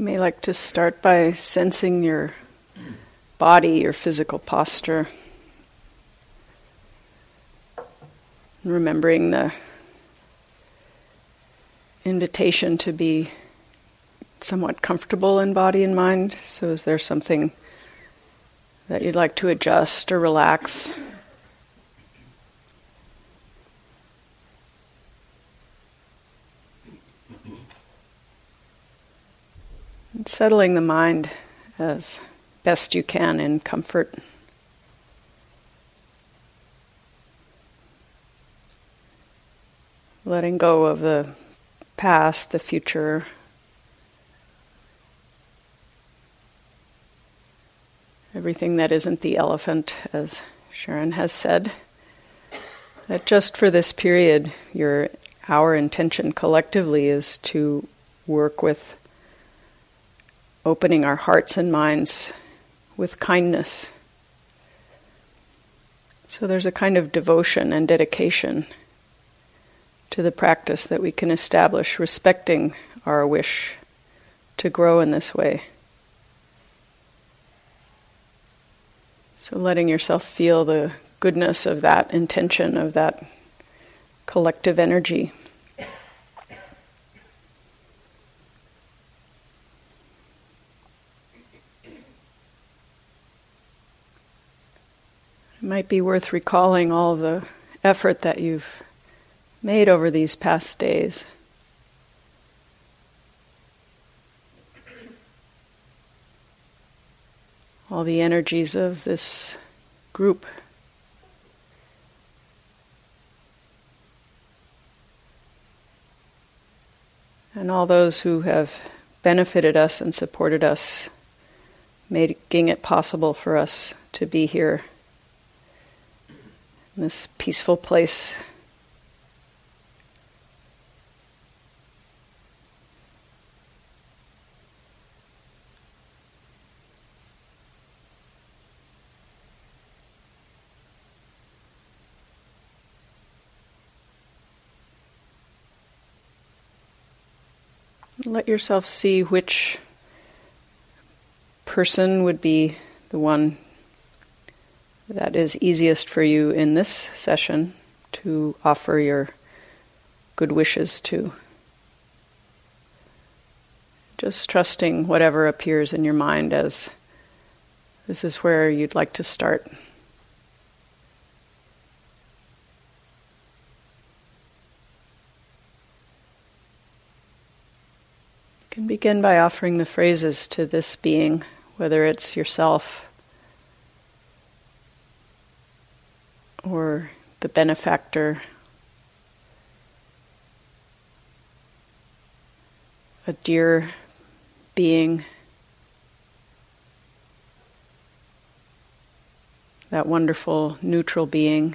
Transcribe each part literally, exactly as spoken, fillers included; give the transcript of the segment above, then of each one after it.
You may like to start by sensing your body, your physical posture. Remembering the invitation to be somewhat comfortable in body and mind. So is there something that you'd like to adjust or relax? And settling the mind as best you can in comfort. Letting go of the past, the future. Everything that isn't the elephant, as Sharon has said. That just for this period, your our intention collectively is to work with opening our hearts and minds with kindness. So there's a kind of devotion and dedication to the practice that we can establish, respecting our wish to grow in this way. So letting yourself feel the goodness of that intention, of that collective energy. It might be worth recalling all the effort that you've made over these past days. All the energies of this group. And all those who have benefited us and supported us, making it possible for us to be here in this peaceful place. Let yourself see which person would be the one that is easiest for you in this session to offer your good wishes to. Just trusting whatever appears in your mind as this is where you'd like to start. You can begin by offering the phrases to this being, whether it's yourself or the benefactor, a dear being, that wonderful neutral being.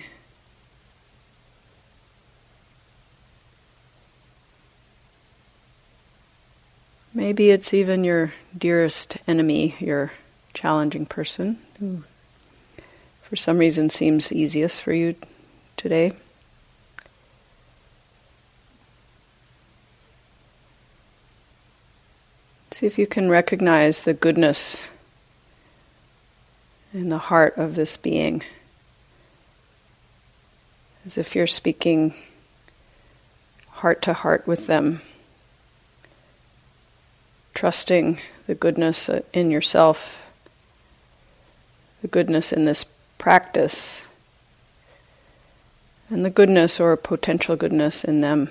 Maybe it's even your dearest enemy, your challenging person, who for some reason seems easiest for you today. See if you can recognize the goodness in the heart of this being, as if you're speaking heart to heart with them. Trusting the goodness in yourself, the goodness in this practice, and the goodness or potential goodness in them.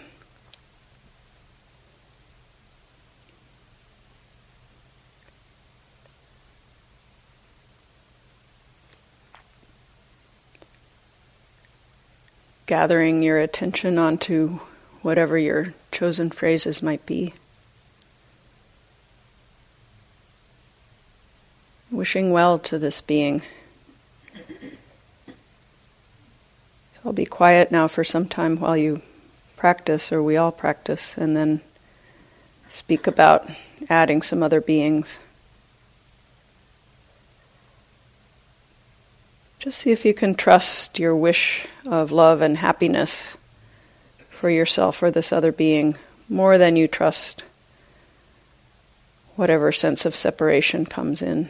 Gathering your attention onto whatever your chosen phrases might be. Wishing well to this being. So I'll be quiet now for some time while you practice, or we all practice, and then speak about adding some other beings. Just see if you can trust your wish of love and happiness for yourself or this other being more than you trust whatever sense of separation comes in.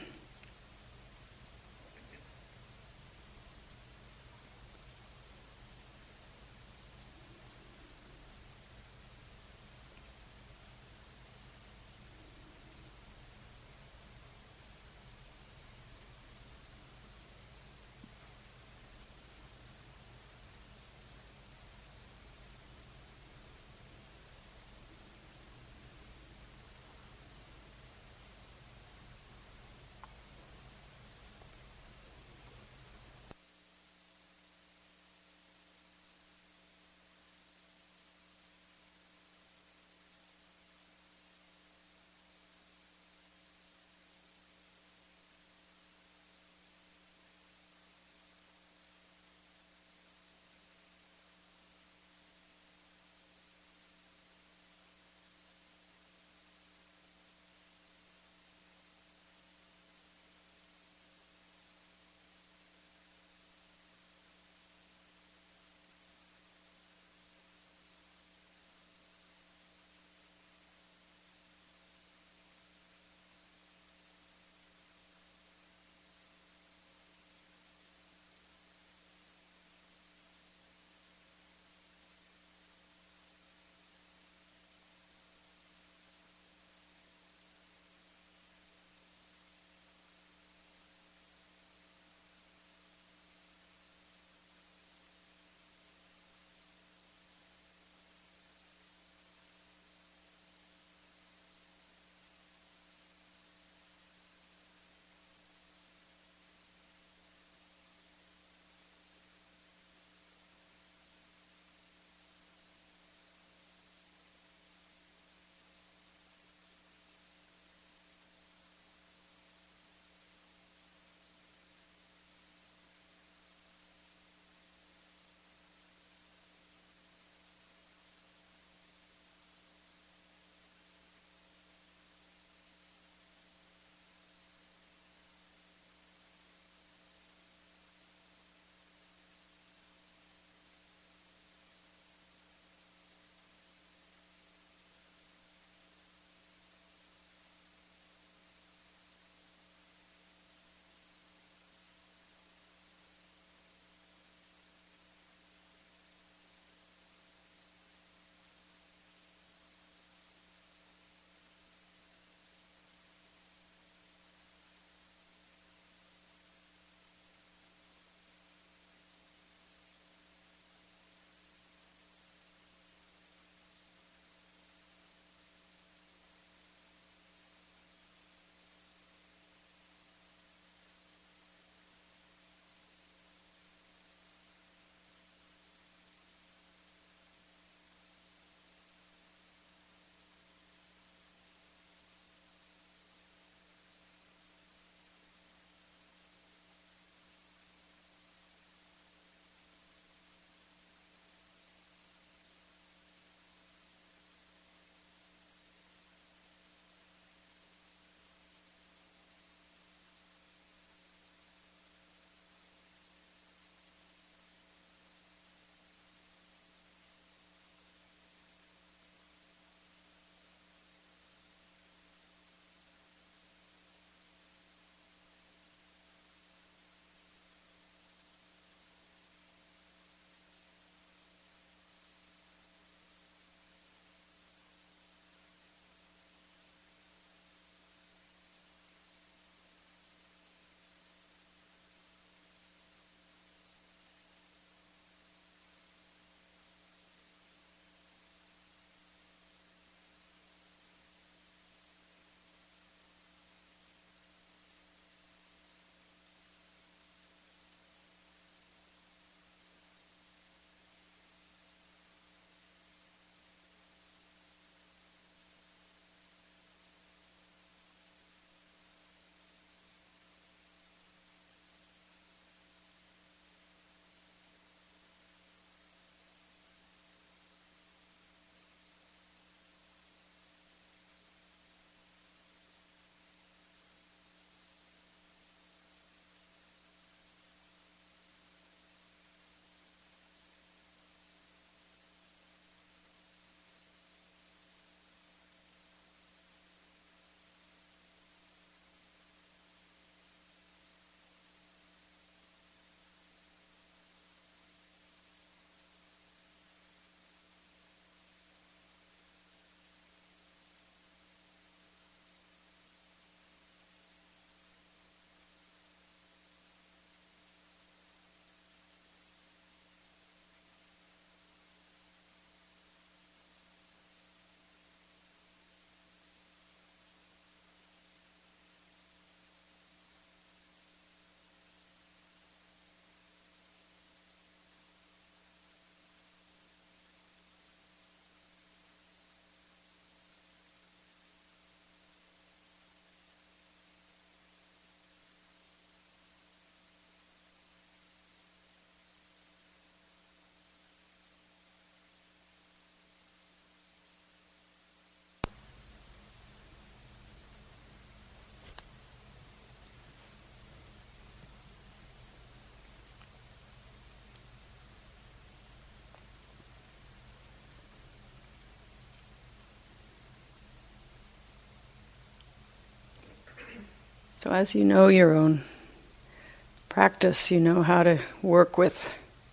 So as you know your own practice, you know how to work with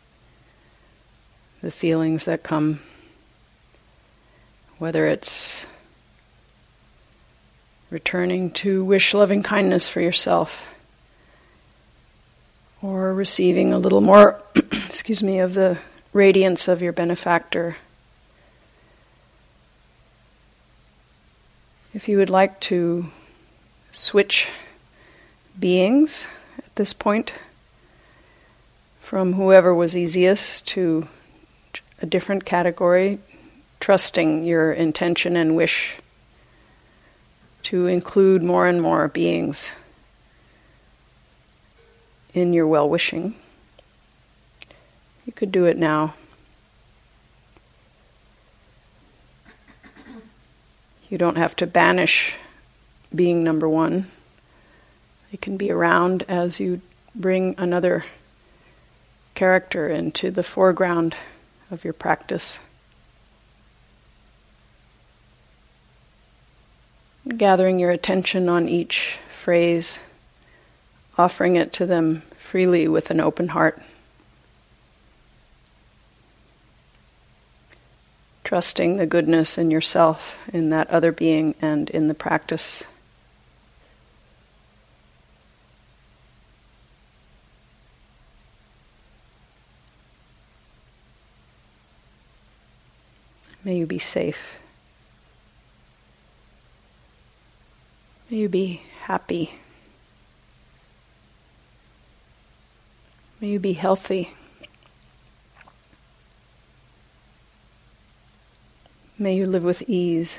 the feelings that come, whether it's returning to wish loving kindness for yourself, or receiving a little more, excuse me, of the radiance of your benefactor. If you would like to switch beings at this point from whoever was easiest to a different category, trusting your intention and wish to include more and more beings in your well-wishing, you could do it now. You don't have to banish being number one. It can be around as you bring another character into the foreground of your practice. Gathering your attention on each phrase, offering it to them freely with an open heart. Trusting the goodness in yourself, in that other being, and in the practice. May you be safe. May you be happy. May you be healthy. May you live with ease.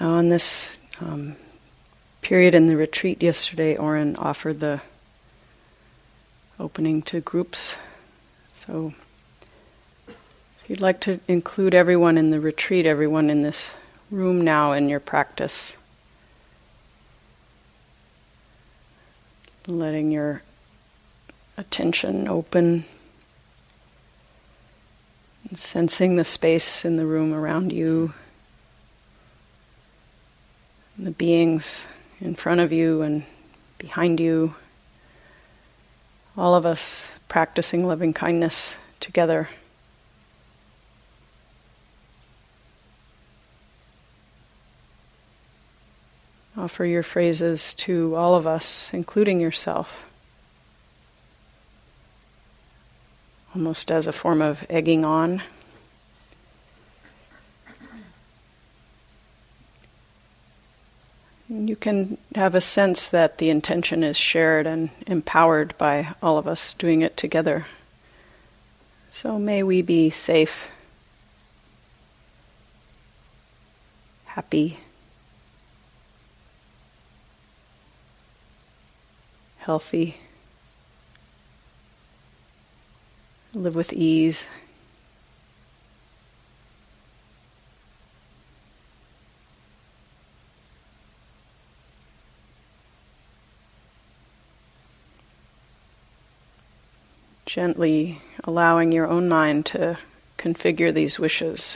On this um, period in the retreat yesterday, Oren offered the opening to groups. So if you'd like to include everyone in the retreat, everyone in this room now in your practice, letting your attention open, and sensing the space in the room around you, and the beings in front of you and behind you, all of us practicing loving kindness together. Offer your phrases to all of us, including yourself, almost as a form of egging on. And you can have a sense that the intention is shared and empowered by all of us doing it together. So may we be safe, happy, healthy, live with ease. Gently allowing your own mind to configure these wishes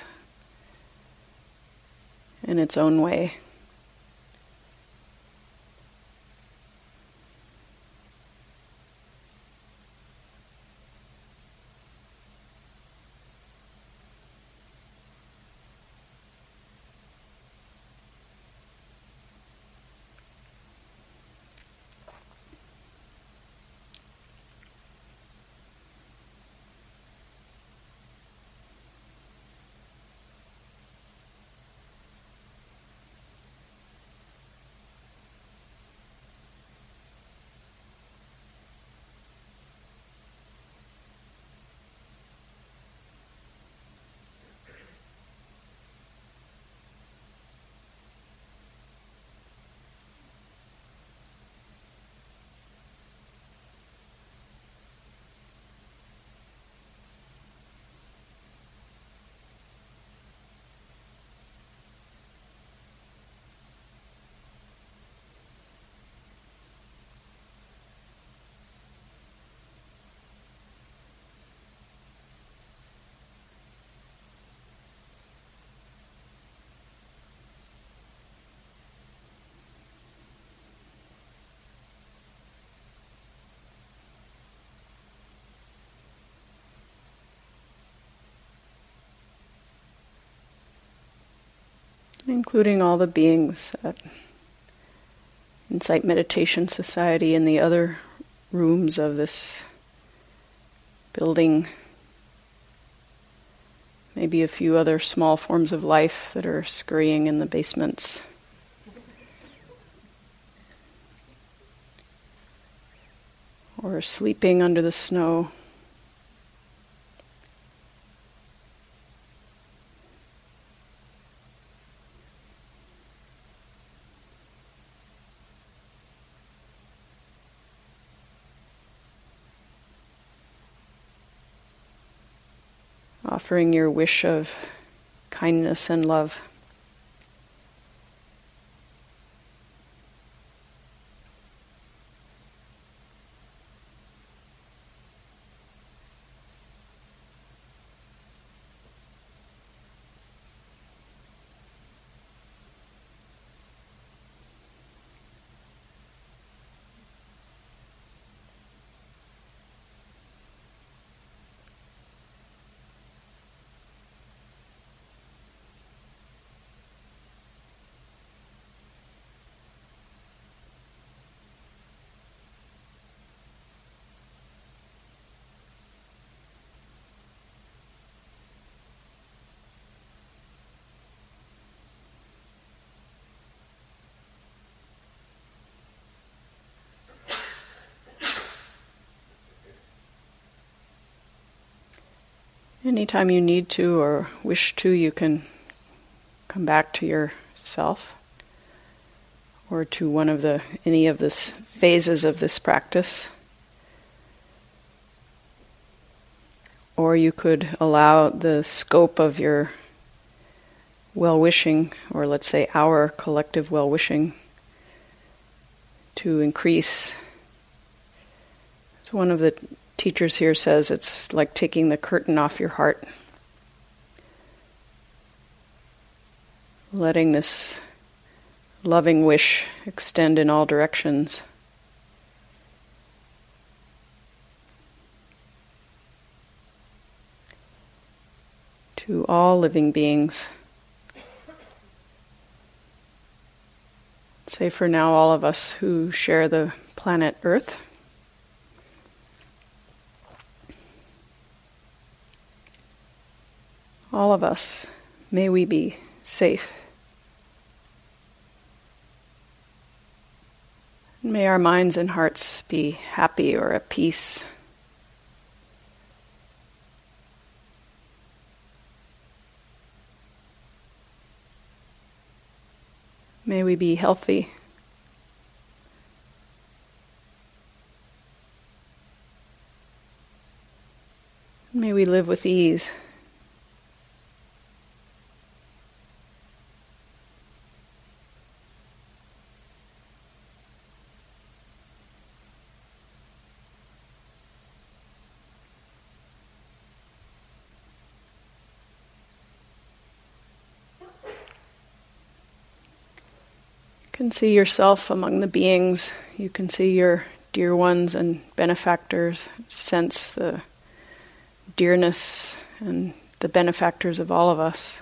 in its own way. Including all the beings at Insight Meditation Society and the other rooms of this building. Maybe a few other small forms of life that are scurrying in the basements. Or sleeping under the snow. Offering your wish of kindness and love. Anytime you need to or wish to, you can come back to yourself. or to one of the any of the s- phases of this practice. Or you could allow the scope of your well-wishing, or let's say our collective well-wishing, to increase. So one of the teachers here says it's like taking the curtain off your heart, letting this loving wish extend in all directions. To all living beings. Say for now all of us who share the planet Earth. All of us, may we be safe. May our minds and hearts be happy or at peace. May we be healthy. May we live with ease. You can see yourself among the beings. You can see your dear ones and benefactors. Sense the dearness and the benefactors of all of us.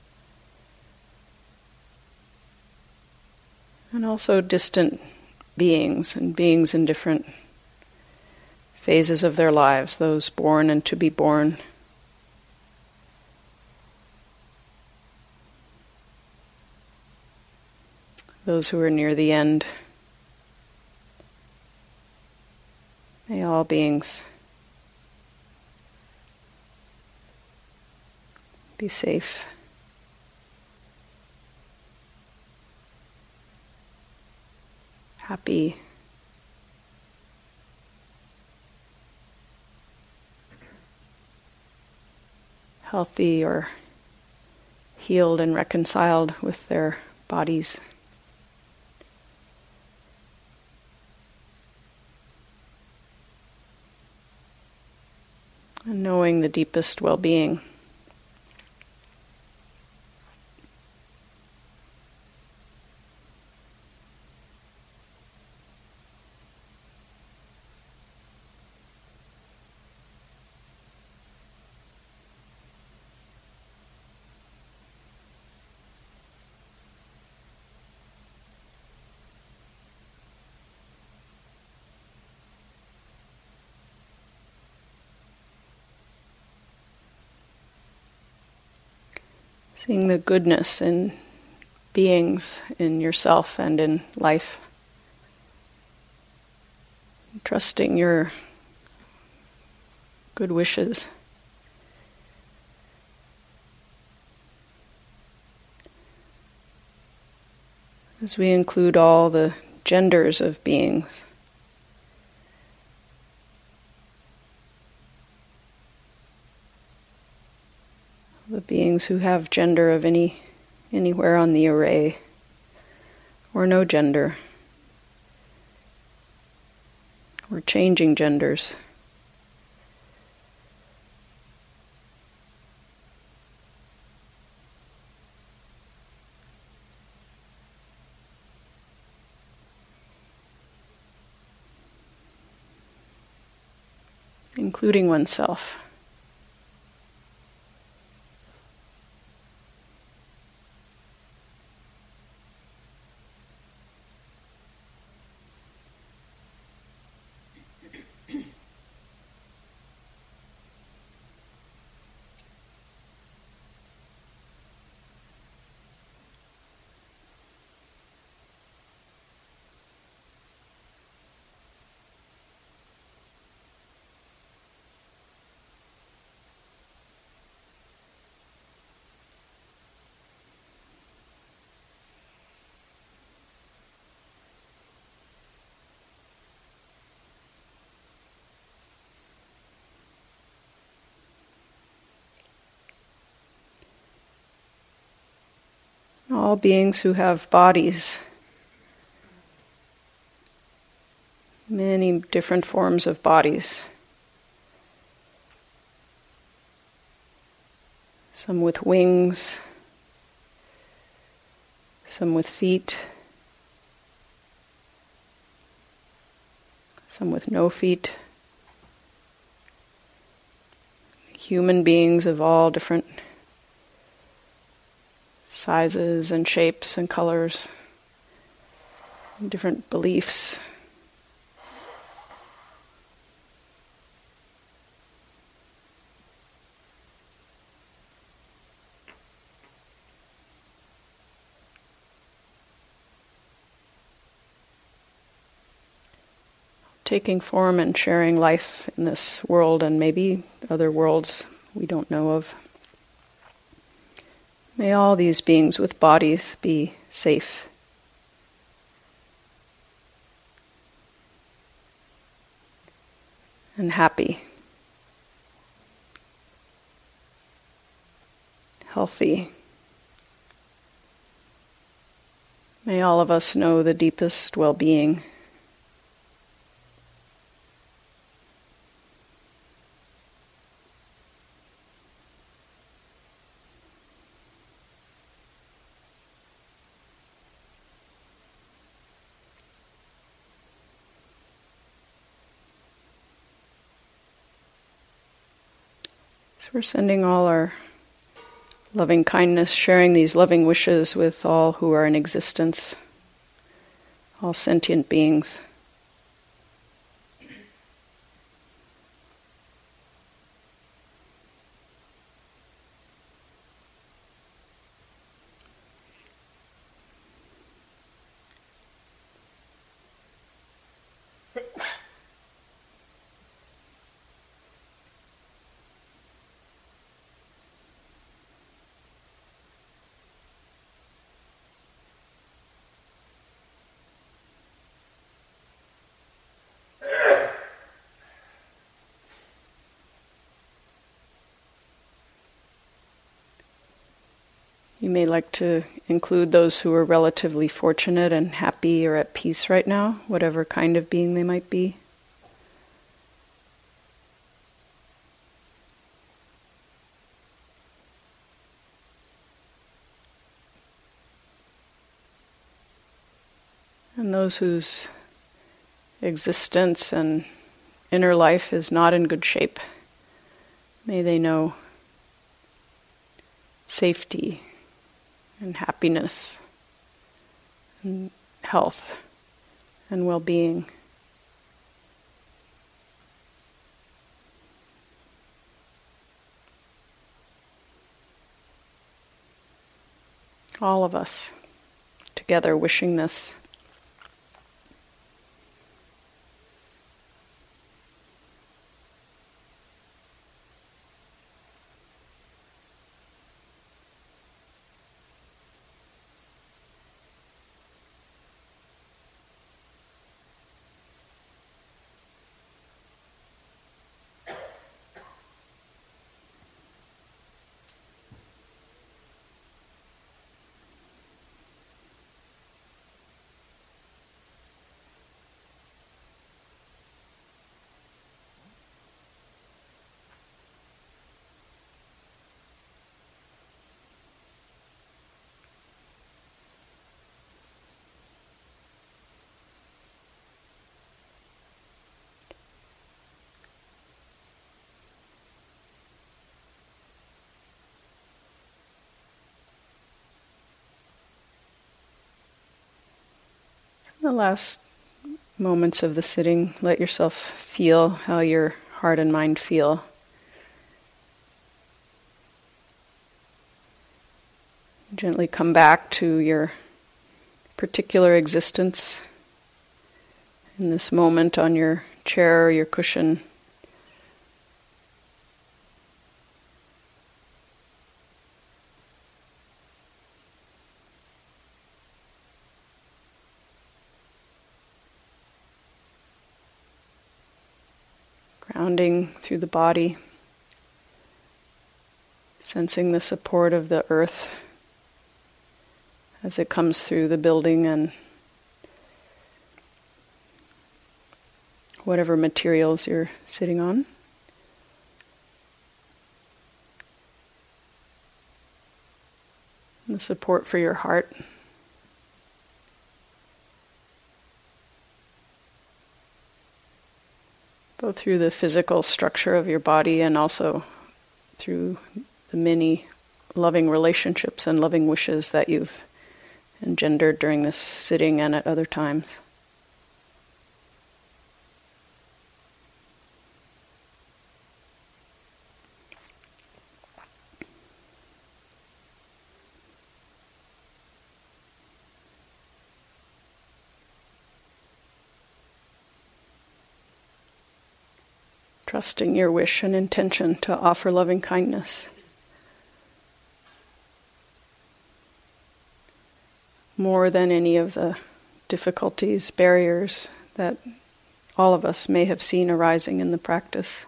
And also distant beings, and beings in different phases of their lives, those born and to be born. Those who are near the end. May all beings be safe. Happy. Healthy or healed and reconciled with their bodies. And knowing the deepest well-being. Seeing the goodness in beings, in yourself and in life. Trusting your good wishes. As we include all the genders of beings. The beings who have gender of any anywhere on the array, or no gender, or changing genders. Including oneself. all beings who have bodies, many different forms of bodies. Some with wings, some with feet, some with no feet. Human beings of all different sizes and shapes and colors, and different beliefs. Taking form and sharing life in this world and maybe other worlds we don't know of. May all these beings with bodies be safe. And happy. Healthy. May all of us know the deepest well-being. So we're sending all our loving kindness, sharing these loving wishes with all who are in existence, all sentient beings. You may like to include those who are relatively fortunate and happy or at peace right now, whatever kind of being they might be. And those whose existence and inner life is not in good shape, may they know safety and happiness and health and well-being. All of us together wishing this. The last moments of the sitting, let yourself feel how your heart and mind feel. Gently come back to your particular existence in this moment on your chair or your cushion. Grounding through the body, sensing the support of the earth as it comes through the building and whatever materials you're sitting on. And the support for your heart. Both through the physical structure of your body and also through the many loving relationships and loving wishes that you've engendered during this sitting and at other times. Trusting your wish and intention to offer loving kindness. More than any of the difficulties, barriers that all of us may have seen arising in the practice.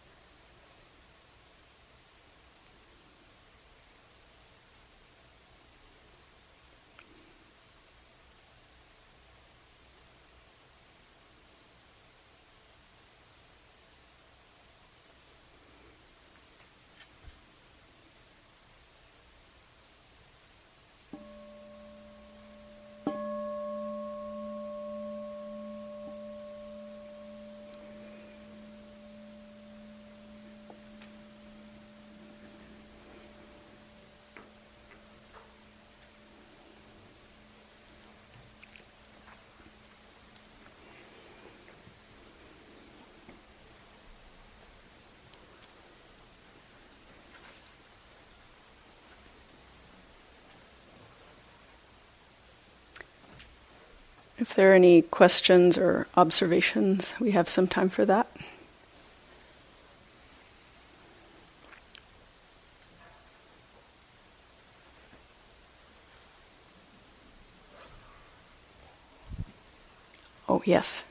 If there are any questions or observations, we have some time for that. Oh, yes.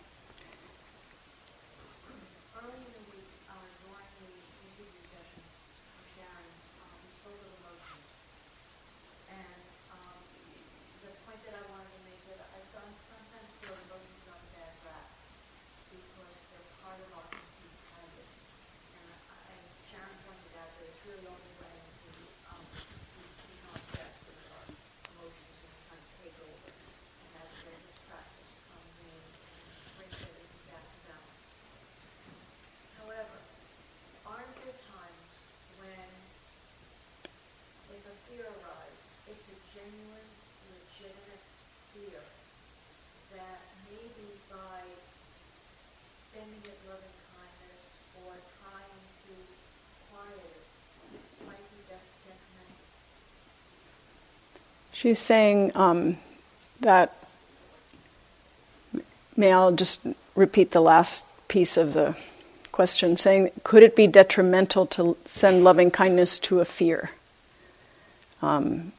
She's saying um, that, may I just repeat the last piece of the question, saying, could it be detrimental to send loving kindness to a fear? Um,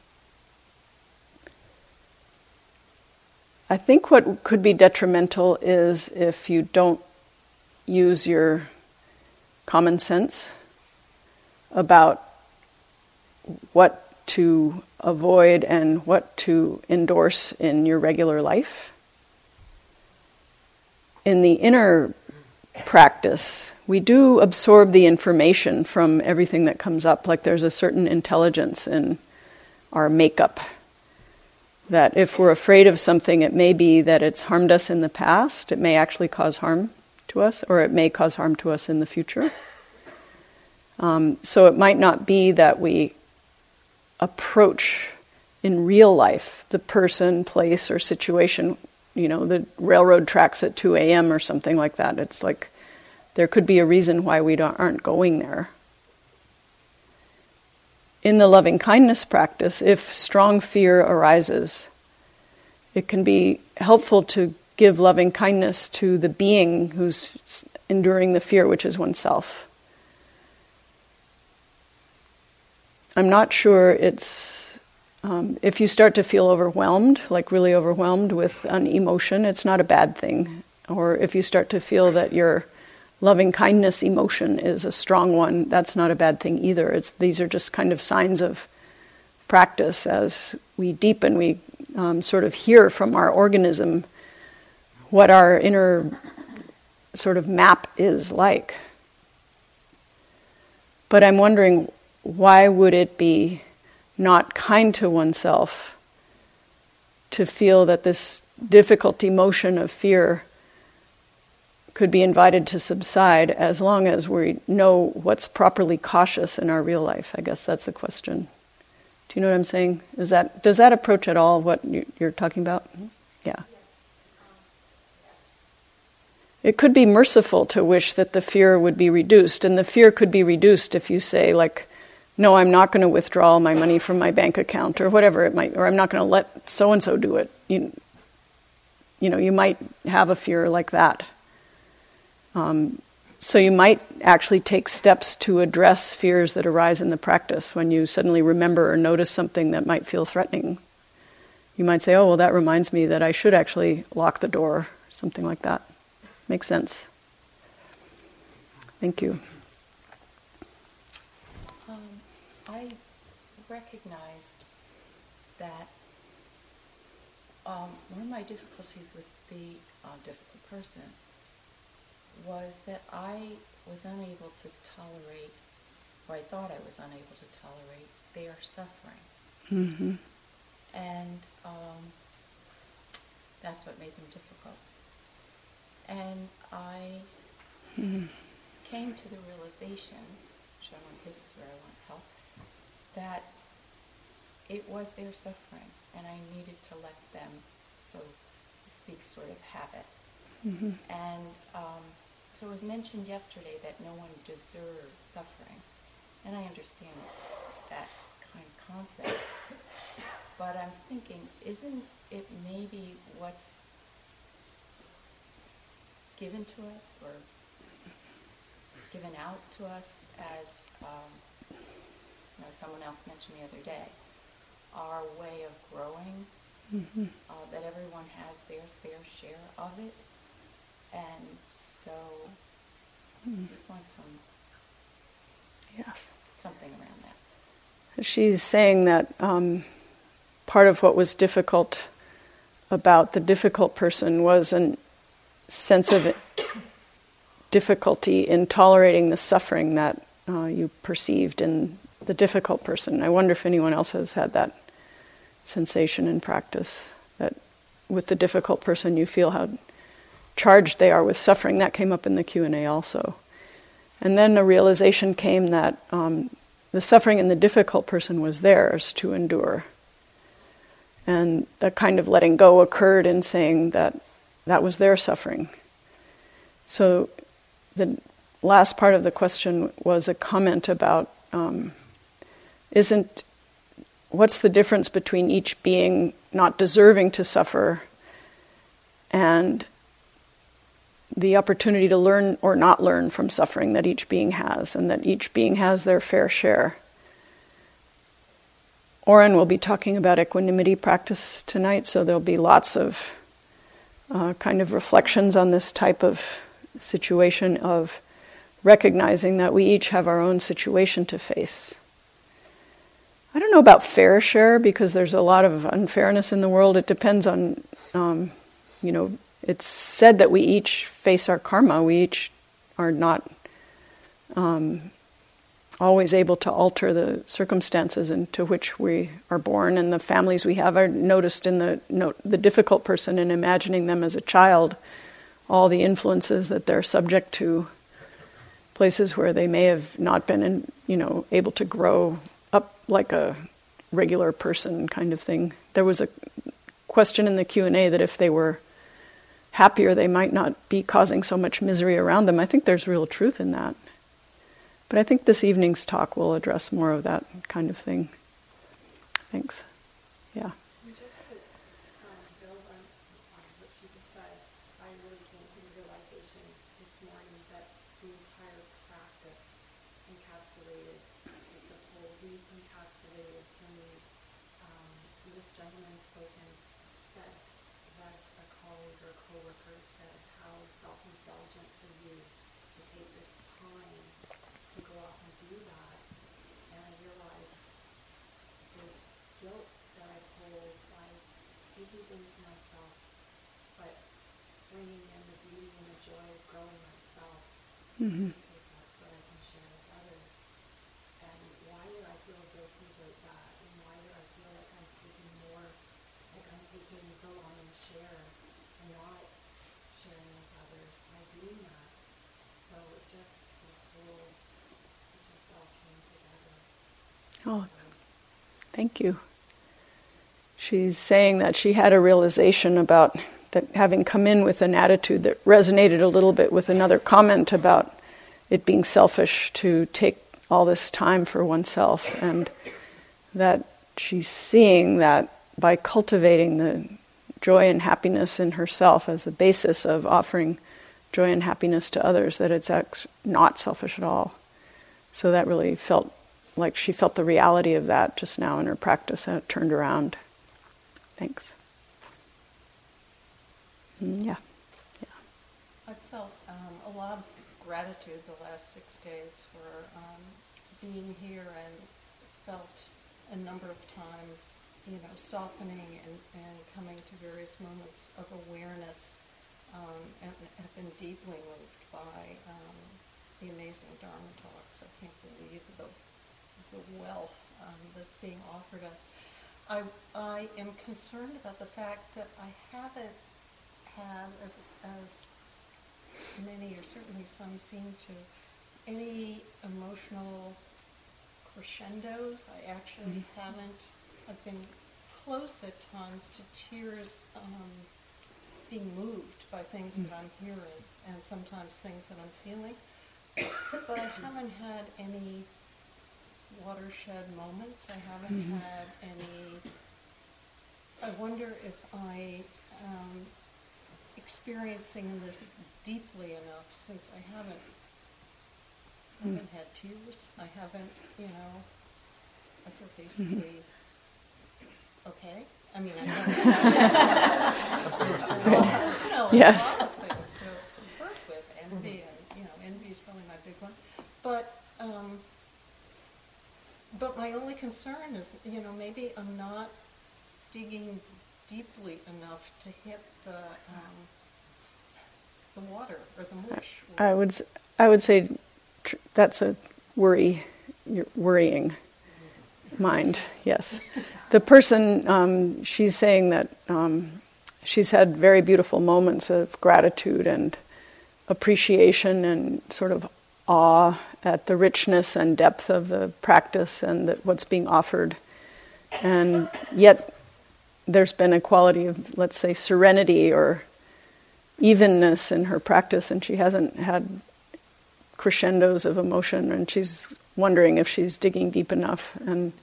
I think what could be detrimental is if you don't use your common sense about what to avoid and what to endorse in your regular life. In the inner practice, we do absorb the information from everything that comes up, like there's a certain intelligence in our makeup. That if we're afraid of something, it may be that it's harmed us in the past, it may actually cause harm to us, or it may cause harm to us in the future. Um, so it might not be that we approach in real life the person, place, or situation, you know, the railroad tracks at two a.m. or something like that. It's like there could be a reason why we don't, aren't going there. In the loving kindness practice, if strong fear arises, it can be helpful to give loving kindness to the being who's enduring the fear, which is oneself. I'm not sure it's, um, if you start to feel overwhelmed, like really overwhelmed with an emotion, it's not a bad thing. Or if you start to feel that your loving kindness emotion is a strong one, that's not a bad thing either. It's, these are just kind of signs of practice. As we deepen, we um, sort of hear from our organism what our inner sort of map is like. But I'm wondering, why would it be not kind to oneself to feel that this difficult emotion of fear could be invited to subside as long as we know what's properly cautious in our real life? I guess that's the question. Do you know what I'm saying? Is that, does that approach at all what you, you're talking about? Yeah. It could be merciful to wish that the fear would be reduced, and the fear could be reduced if you say, like, no, I'm not going to withdraw my money from my bank account, or whatever it might, or I'm not going to let so-and-so do it. You, you know, you might have a fear like that. Um, so you might actually take steps to address fears that arise in the practice when you suddenly remember or notice something that might feel threatening. You might say, oh, well, that reminds me that I should actually lock the door, something like that. Makes sense. Thank you. Um, I recognized that um, one of my difficulties with the uh, difficult person was that I was unable to tolerate, or I thought I was unable to tolerate, their suffering. Mm-hmm. And um, that's what made them difficult. And I Mm-hmm. came to the realization, which I want, this is where I want help, that it was their suffering, and I needed to let them, so to speak, sort of have it. Mm-hmm. And um, so it was mentioned yesterday that no one deserves suffering, and I understand that kind of concept. But I'm thinking, isn't it maybe what's given to us or given out to us as, um, you know, someone else mentioned the other day, our way of growing, Mm-hmm. uh, that everyone has their fair share of it, and so Mm-hmm. just want some Yes. something around that. She's saying that um, part of what was difficult about the difficult person was a sense of difficulty in tolerating the suffering that uh, you perceived in the difficult person. I wonder if anyone else has had that sensation in practice, that with the difficult person you feel how charged they are with suffering. That came up in the Q and A also. And then a realization came that um, the suffering in the difficult person was theirs to endure. And that kind of letting go occurred in saying that that was their suffering. So the last part of the question was a comment about um, isn't, what's the difference between each being not deserving to suffer and the opportunity to learn or not learn from suffering that each being has, and that each being has their fair share. Oren will be talking about equanimity practice tonight, so there'll be lots of uh, kind of reflections on this type of situation of recognizing that we each have our own situation to face. I don't know about fair share, because there's a lot of unfairness in the world. It depends on, um, you know, it's said that we each face our karma. We each are not um, always able to alter the circumstances into which we are born, and the families we have are noticed in the no, the difficult person, and imagining them as a child, all the influences that they're subject to, places where they may have not been, in, you know, able to grow up like a regular person kind of thing. There was a question in the Q and A that if they were happier, they might not be causing so much misery around them. I think there's real truth in that. But I think this evening's talk will address more of that kind of thing. Thanks. Yeah. And just to um, build on, on what she just said, I really came to the realization this morning that the entire practice encapsulated, like the whole week encapsulated for me. Um, this gentleman spoken said that a colleague or coworker said how self-indulgent for you to take this time to go off and do that. And I realized the guilt that I hold by taking things myself, but bringing in the beauty and the joy of growing myself, Mm-hmm. because that's what I can share with others. And why do I feel guilty about that? And why do I feel like I'm taking more, like I'm taking the lion's share and not sharing with others by doing that? So it just, the whole, it just all came together. Oh, thank you. She's saying that she had a realization about that, having come in with an attitude that resonated a little bit with another comment about it being selfish to take all this time for oneself, and that she's seeing that by cultivating the joy and happiness in herself as the basis of offering joy and happiness to others, that it's ex- not selfish at all. So that really felt like she felt the reality of that just now in her practice, and it turned around. Thanks. Mm, yeah. Yeah. I felt um, a lot of gratitude the last six days for um, being here, and felt a number of times, you know, softening and, and coming to various moments of awareness, um, and have been deeply moved by um, the amazing Dharma talks. I can't believe the, the wealth um, that's being offered us. I, I am concerned about the fact that I haven't had, as, as many or certainly some seem to, any emotional crescendos. I actually mm-hmm. haven't. I've been close at times to tears, um, being moved by things mm-hmm. that I'm hearing, and sometimes things that I'm feeling. But I haven't had any watershed moments. I haven't mm-hmm. had any. I wonder if I am experiencing this deeply enough, since I haven't. I haven't mm. had tears. I haven't, you know. I feel basically mm-hmm. okay. I mean, I know. well, you know, yes. a lot of things to work with. Envy, mm-hmm. and you know, envy is probably my big one. But. Um, But my only concern is, you know, maybe I'm not digging deeply enough to hit the um, the water or the mush. I would, I would say tr- that's a worry, you're worrying mind. Yes, the person um, she's saying that um, she's had very beautiful moments of gratitude and appreciation and sort of awe at the richness and depth of the practice and the, what's being offered. And yet there's been a quality of, let's say, serenity or evenness in her practice, and she hasn't had crescendos of emotion, and she's wondering if she's digging deep enough. And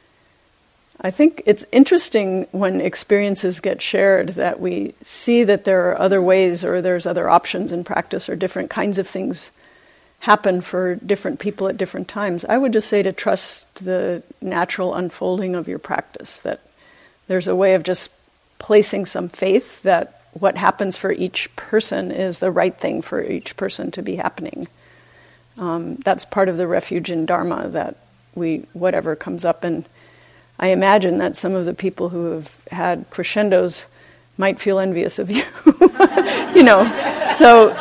I think it's interesting when experiences get shared that we see that there are other ways, or there's other options in practice, or different kinds of things happen for different people at different times. I would just say to trust the natural unfolding of your practice, that there's a way of just placing some faith that what happens for each person is the right thing for each person to be happening. Um, that's part of the refuge in Dharma, that we, whatever comes up, and I imagine that some of the people who have had crescendos might feel envious of you. You know, so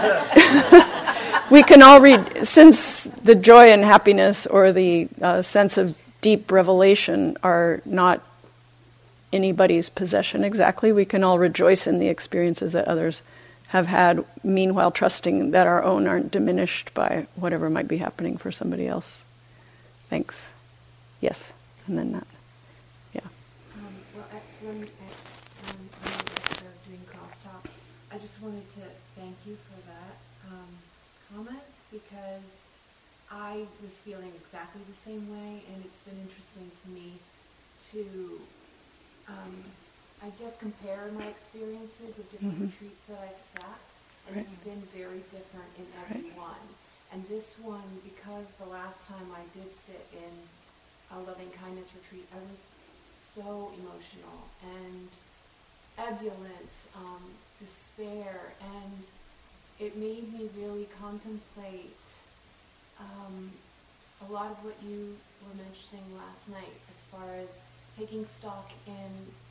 we can all read, since the joy and happiness or the uh, sense of deep revelation are not anybody's possession exactly, we can all rejoice in the experiences that others have had, meanwhile trusting that our own aren't diminished by whatever might be happening for somebody else. Thanks. Yes, and then that. Yeah. Um, well, I, when, I, when I was doing crosstalk, I just wanted to thank you for that um, comment, because I was feeling exactly the same way, and it's been interesting to me to, um, I guess, compare my experiences of different mm-hmm. retreats that I've sat, and right. it's been very different in every right. one. And this one, because the last time I did sit in a loving kindness retreat, I was so emotional and ebullient, um, despair, and it made me really contemplate um, a lot of what you were mentioning last night, as far as taking stock in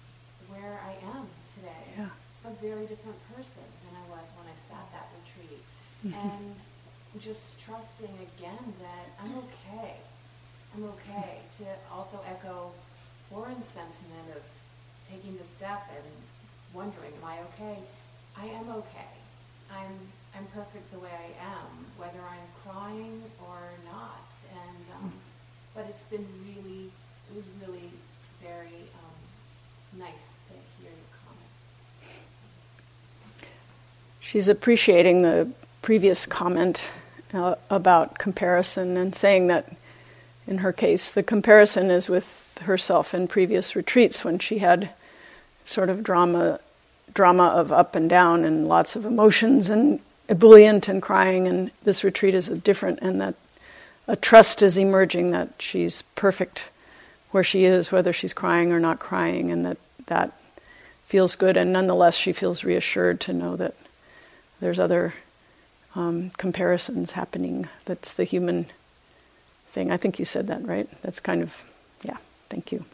where I am today. Yeah. A very different person than I was when I sat that retreat. Mm-hmm. And just trusting again that I'm okay. I'm okay. To also echo Warren's sentiment of taking the step and wondering, am I okay? I am okay. I'm I'm perfect the way I am, whether I'm crying or not. And um, but it's been really, it was really very um, nice to hear your comment. She's appreciating the previous comment uh, about comparison and saying that in her case, the comparison is with herself in previous retreats when she had sort of drama drama of up and down and lots of emotions and ebullient and crying, and this retreat is different, and that a trust is emerging that she's perfect where she is, whether she's crying or not crying, and that that feels good, and nonetheless she feels reassured to know that there's other um, comparisons happening. That's the human thing. I think you said that, right? That's kind of, yeah, thank you.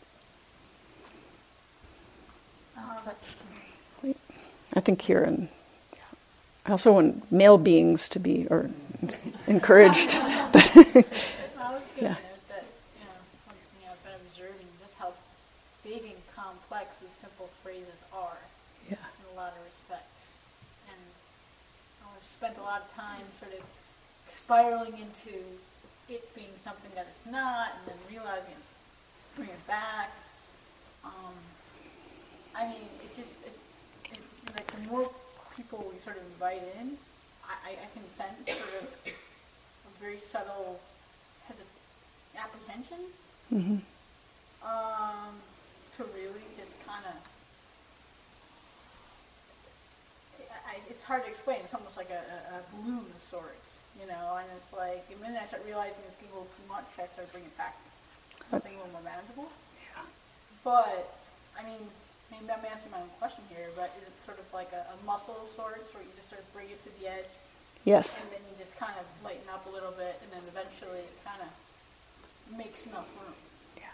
I think here, and I also want male beings to be or encouraged. But I was going to yeah. note that, you know, one thing I've been observing just how big and complex these simple phrases are Yeah. in a lot of respects. And I've spent a lot of time sort of spiraling into it being something that it's not, and then realizing it, bring it back. Um, I mean, it just, it, it, like the more people we sort of invite in, I, I can sense sort of a very subtle hesit- apprehension Mm-hmm. um, to really just kind of, I, it's hard to explain. It's almost like a, a, a balloon of sorts, you know, and it's like the minute I start realizing it's getting a little too much, I start bringing it back to something a little more manageable. Yeah. But, I mean, maybe I'm answering my own question here, but is it sort of like a, a muscle of sorts where you just sort of bring it to the edge? Yes. And then you just kind of lighten up a little bit, and then eventually it kind of makes enough room. Yeah.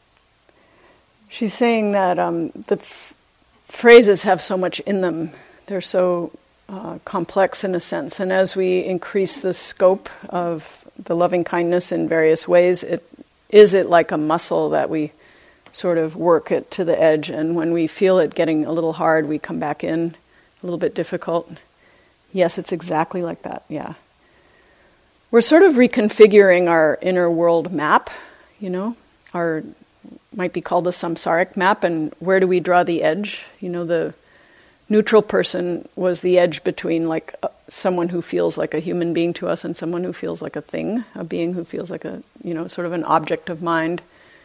She's saying that um, the f- phrases have so much in them. They're so uh, complex in a sense. And as we increase the scope of the loving kindness in various ways, it is it like a muscle that we sort of work it to the edge, and when we feel it getting a little hard, we come back in, a little bit difficult. Yes, it's exactly like that, yeah. We're sort of reconfiguring our inner world map, you know, our, might be called the samsaric map, and where do we draw the edge? You know, the neutral person was the edge between like uh, someone who feels like a human being to us and someone who feels like a thing, a being who feels like a, you know, sort of an object of mind.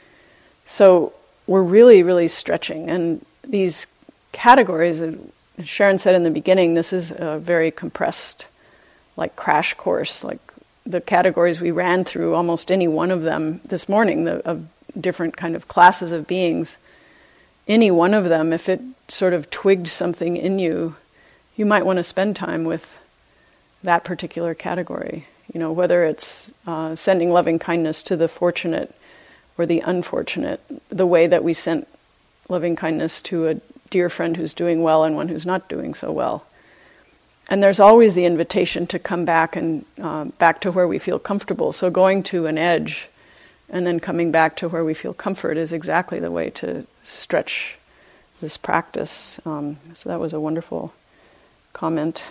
So we're really, really stretching. And these categories, as Sharon said in the beginning, this is a very compressed, like crash course. Like the categories we ran through, almost any one of them this morning, the, of different kind of classes of beings, any one of them, if it sort of twigged something in you, you might want to spend time with that particular category. You know, whether it's uh, sending loving kindness to the fortunate or the unfortunate, the way that we sent loving kindness to a dear friend who's doing well and one who's not doing so well. And there's always the invitation to come back and uh, back to where we feel comfortable. So going to an edge and then coming back to where we feel comfort is exactly the way to stretch this practice. Um, so that was a wonderful comment.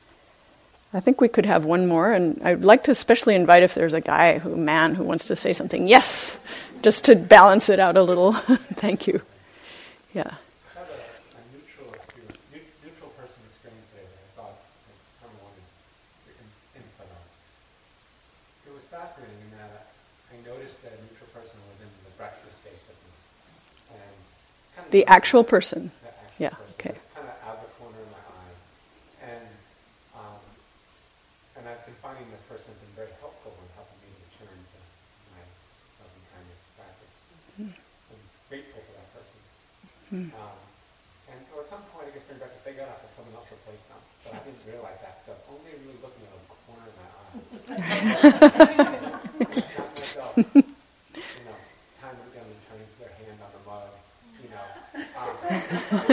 I think we could have one more, and I'd like to especially invite if there's a guy, who man, who wants to say something. Yes, just to balance it out a little. Thank you. Yeah. I have a, a neutral experience, neutral person experience there that I thought I kind of wanted your input on. It was fascinating in that I noticed that a neutral person was in the breakfast space with me, and kind of The actual person. The actual Yeah. person, Okay. kind of out of the corner of my eye, and um, and I've been finding the person has been very helpful in helping me return to my loving kindness practice. Mm. I'm grateful for that person. Mm. Um, and so at some point, I guess during breakfast, they got up and someone else replaced them. But I didn't realize that, so I'm only really looking at the corner of my eye. Not myself. You know, time again and turning to their hand on the mug, you know. Um,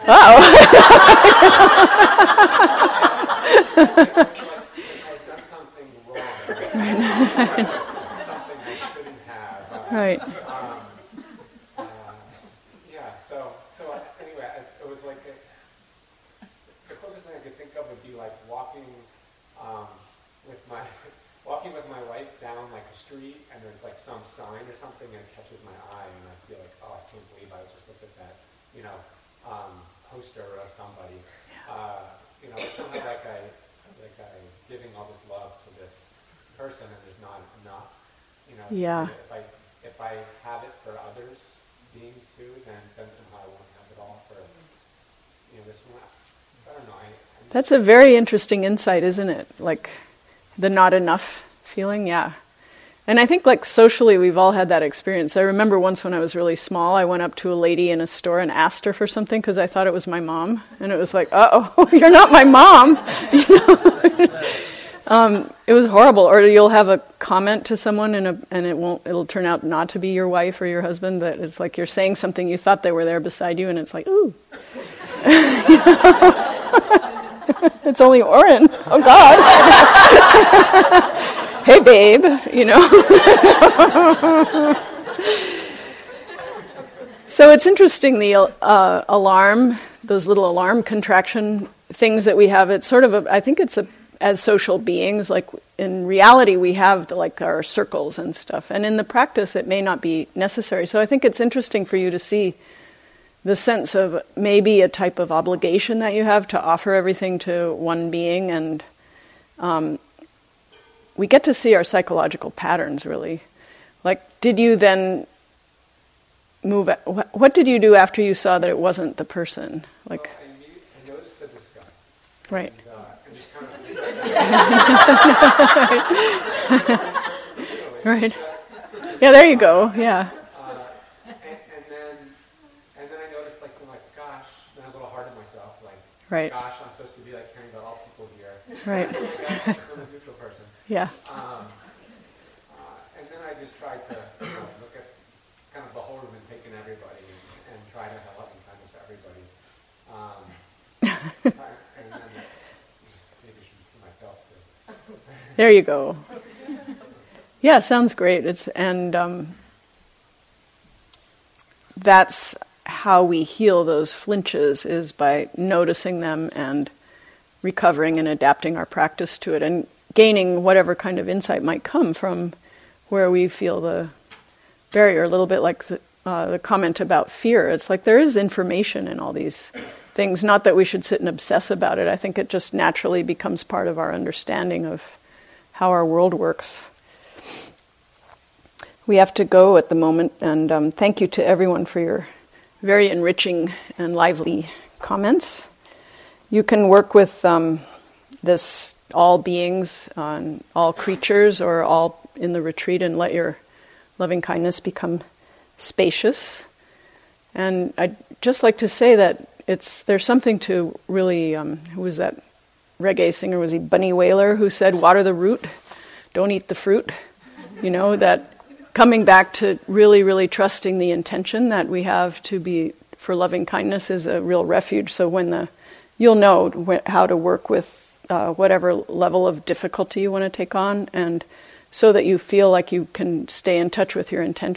Oh. I've done something wrong. Something I shouldn't have. Uh, Right. Um, uh, yeah. So, so anyway, it's, it was like a, the closest thing I could think of would be like walking um, with my walking with my wife down like a street, and there's like some sign or something, and it catches my eye, and I feel like, oh, I can't believe I just looked at that, you know, um, poster of somebody. Uh, you know, it's somehow like I like I giving all this love to this person, and there's not enough. You know, Yeah. if I if I have it for others, beings too, then then somehow I won't have it all for you know this one. I don't know. I, I That's a very interesting insight, isn't it? Like the not enough feeling, yeah. And I think like socially we've all had that experience. I remember once when I was really small, I went up to a lady in a store and asked her for something because I thought it was my mom. And it was like, uh-oh, you're not my mom. You know? um, it was horrible. Or you'll have a comment to someone and, a, and it won't, it'll turn out not to be your wife or your husband. That it's like you're saying something, you thought they were there beside you, and it's like, ooh. You know? It's only Oren. Oh, God. Hey, babe, you know. So it's interesting, the uh, alarm, those little alarm contraction things that we have, it's sort of, a, I think it's a, as social beings, like in reality we have the, like our circles and stuff, and in the practice it may not be necessary. So I think it's interesting for you to see the sense of maybe a type of obligation that you have to offer everything to one being, and um, we get to see our psychological patterns, really. Like, did you then move... At, wh- what did you do after you saw that it wasn't the person? Like, well, I, immediately, I noticed the disgust. right. And, uh, and just kind of... Right. Yeah, there you go, yeah. Right. Gosh, I'm supposed to be like caring about all people here. Right. I'm still a neutral person. Yeah. Um, uh, and then I just tried to you know, look at kind of the whole room and take in everybody and, and try to have loving kindness for everybody. Um, and then maybe I should for myself too. There you go. Yeah, sounds great. It's and um, that's how we heal those flinches, is by noticing them and recovering and adapting our practice to it and gaining whatever kind of insight might come from where we feel the barrier. A little bit like the, uh, the comment about fear. It's like there is information in all these things, not that we should sit and obsess about it. I think it just naturally becomes part of our understanding of how our world works. We have to go at the moment, and um, thank you to everyone for your very enriching and lively comments. You can work with um, this all beings, on all creatures, or all in the retreat, and let your loving kindness become spacious. And I'd just like to say that it's there's something to really, um, who was that reggae singer, was he Bunny Wailer, who said, water the root, don't eat the fruit. You know, that coming back to really, really trusting the intention that we have to be for loving kindness is a real refuge. So when the, you'll know wh- how to work with uh, whatever level of difficulty you want to take on, and so that you feel like you can stay in touch with your intention.